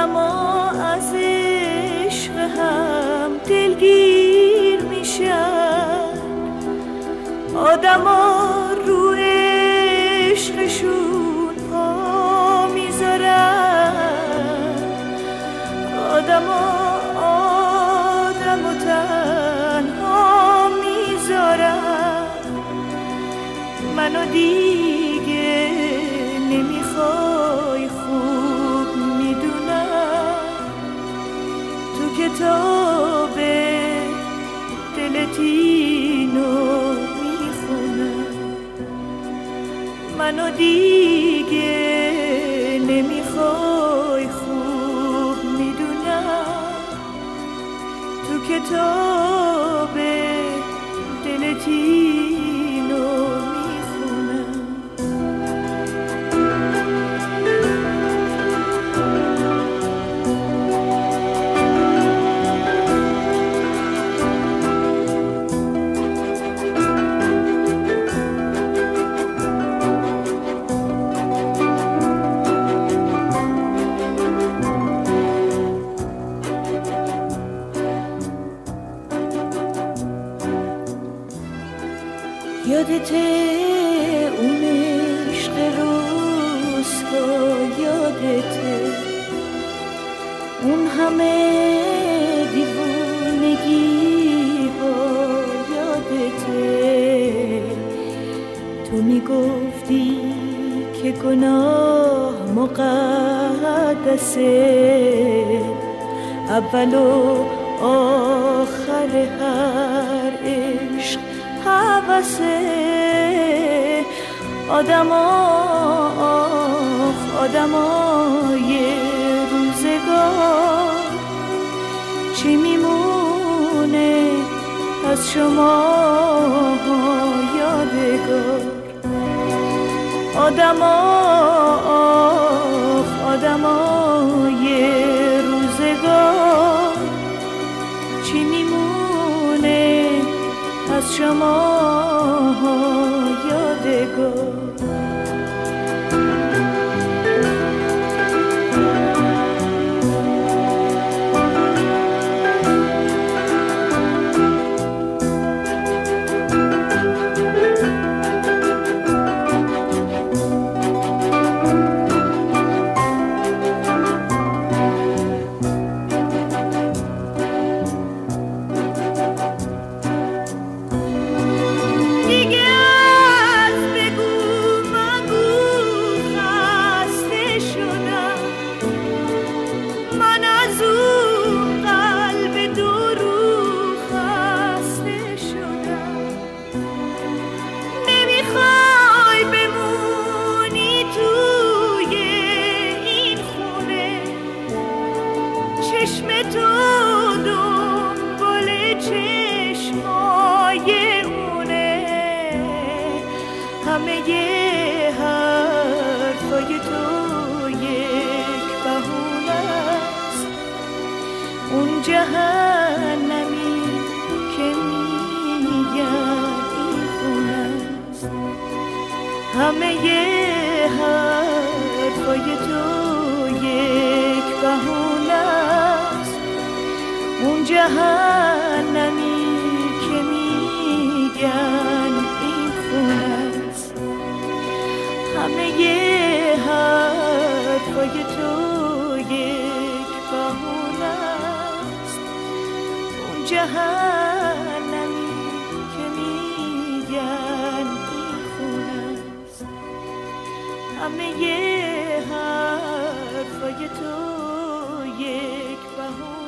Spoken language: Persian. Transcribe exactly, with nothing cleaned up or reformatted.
آدما از عشق هم دلگیر میشن، آدما رو عشقشون پا میذارن، آدما آدمو تنها میذارن. منو دیگه نمیخوای خوب میدونم، تو کتاب دلت اینو میخونم. منو دیگه نمیخوای خوب میدونم، تو کتاب دلت اینو میخونم. یادته اون عشق روزها، یادته اون همه دیوونگی ها، یادته تو میگفتی که گناه مقدسه، اول و آخر هر عشق حواسه. آدما آخ آدمای روزگار، چی میمونه از شما یادگار؟ آدما آخ آدمای روزگار، چی میمونه از شما یادگار؟ چشم تو دنبال چشمای اونه، همه یه حرفای تو یک بهونه است. اون جهنمی که میگن این خونه است، همه یه حرفای تو یک بهونه است. اون جهنمی که میگن این خونه است، همه یه حرفای تو یک بهونه است. اون جهنمی که میگن این خونه است، همه یه حرفای تو یک بهونه.